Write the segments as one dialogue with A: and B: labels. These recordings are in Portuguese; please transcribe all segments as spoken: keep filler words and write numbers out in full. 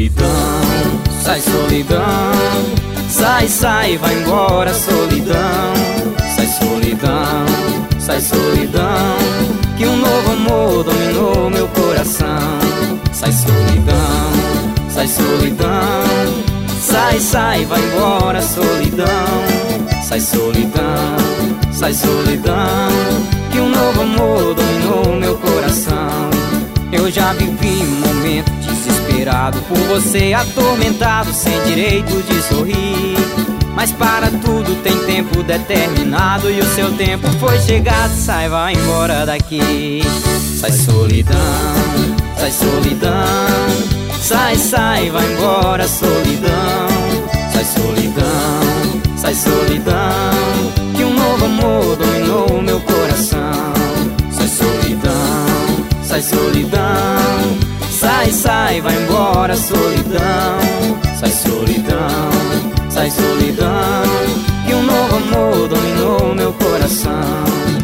A: solidão, sai solidão, sai, sai, vai embora solidão. Sai solidão, sai solidão, que um novo amor dominou meu coração. Sai solidão, sai solidão, sai, sai, vai embora solidão. Sai solidão, sai solidão, que um novo amor dominou meu coração. Eu já vivi um momento desesperado por você, atormentado, sem direito de sorrir. Mas para tudo tem tempo determinado, e o seu tempo foi chegado. Sai, vai embora daqui. Sai solidão, sai solidão, sai, sai, vai embora solidão. Sai solidão, sai solidão, que um novo amor dominou meu coração. Sai solidão, sai solidão, sai, sai, vai embora solidão. Sai solidão, sai solidão, que um novo amor dominou meu coração.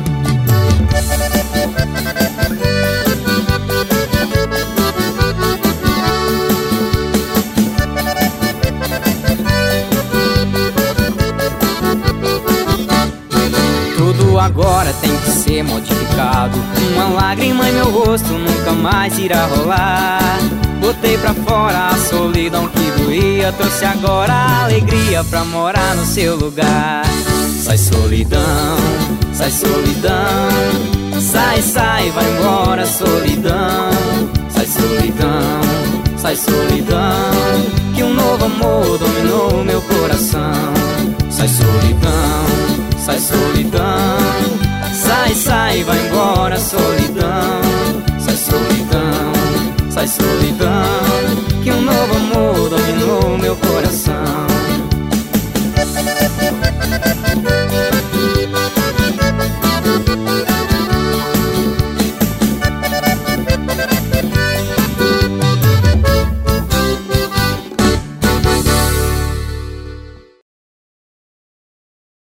A: Tudo agora tem que ser modificado. Uma lágrima em meu rosto nunca mais irá rolar. Botei pra fora a solidão que doía, trouxe agora a alegria pra morar no seu lugar. Sai solidão, sai solidão, sai, sai, vai embora solidão. Sai solidão, sai solidão, que um novo amor dominou meu coração. Sai solidão, sai solidão, sai, sai, vai embora solidão. Sai solidão, sai solidão,